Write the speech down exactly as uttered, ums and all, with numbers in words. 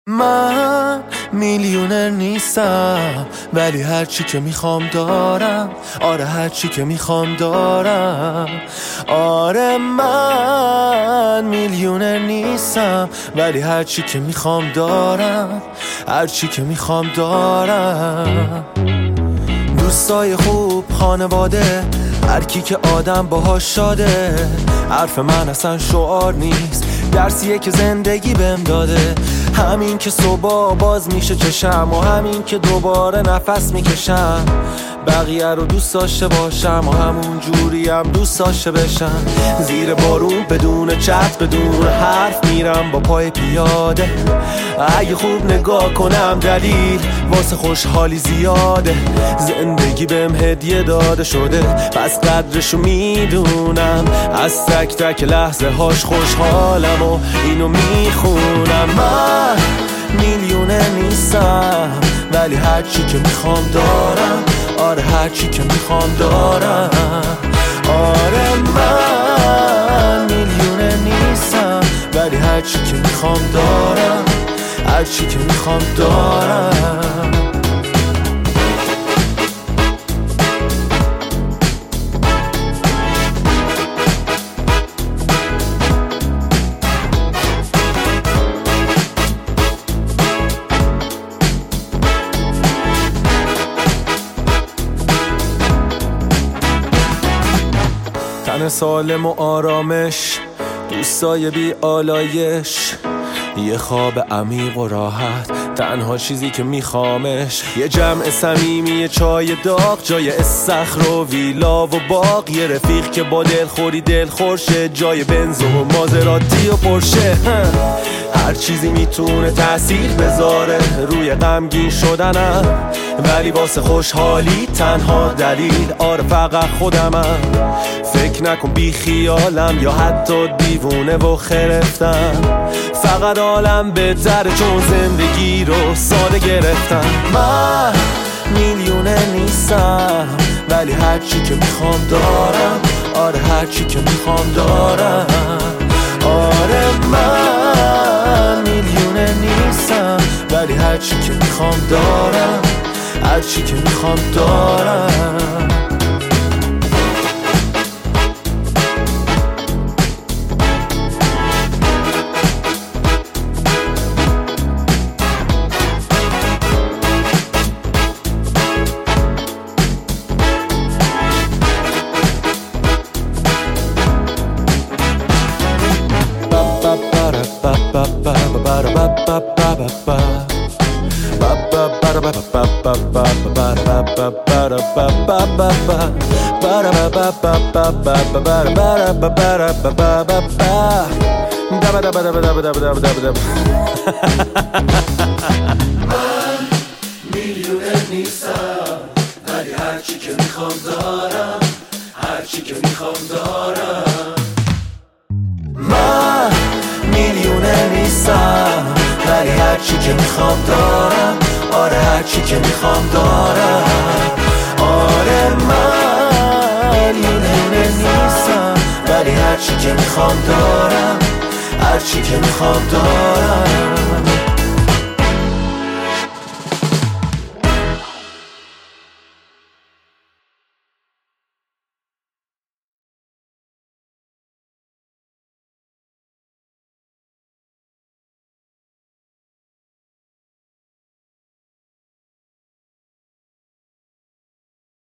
من میلیونر نیستم ولی هرچی که میخوام دارم. آره هرچی که میخوام دارم. آره من میلیونر نیستم ولی هرچی که میخوام دارم. هرچی که میخوام دارم. دوستای خوب، خانواده، هر کی که آدم باهاش شاده. حرف من اصلا شعار نیست، درسیه که زندگی بهم داده. همین که صبح باز میشه چشم و همین که دوباره نفس میکشم. بقیه رو دوست داشته باشم و همون جوری هم دوست داشته بشم. زیر بارون بدون چت بدون حرف میرم با پای پیاده. اگه خوب نگاه کنم دلیل واسه خوشحالی زیاده. زندگی بهم هدیه داده شده پس قدرشو میدونم. از تک تک لحظه هاش خوشحالم و اینو میخونم. من میلیونر نیستم ولی هرچی که میخوام دارم. آره هرچی که میخوام دارم. آره من میلیونر نیستم ولی هرچی که میخوام دارم. هرچی که میخوام دارم. تن سالم و آرامش، دوستای بی آلایش، یه خواب عمیق و راحت، تنها چیزی که میخوامش. یه جمع صمیمی، یه چای داغ جای استخر و ویلا و باغ. یه رفیق که با دلخوری دلخورشه جای بنز و مازراتی و پرشه. هر چیزی میتونه تأثیر بذاره روی غمگین شدنم، ولی واسه خوشحالی تنها دلیل آره فقط خودمم. فکر نکن بی خیالم یا حتی دیوونه و خرفتم. فقط عالم بهتره چون زندگی رو ساده گرفتم. من میلیونر نیستم ولی هرچی که میخوام دارم. آره هرچی که میخوام دارم. آره من میلیونر نیستم ولی هرچی که میخوام دارم. هرچی که میخوام دارم. من میلیونر نیستم ولی هرچی که میخوام دارم. هرچی که میخوام دارم. من میلیونر نیستم ولی هرچی که میخوام دارم. آره هرچی که میخوام دارم. آره من میلیونر نیستم ولی هرچی که میخوام دارم. هرچی که میخوام دارم.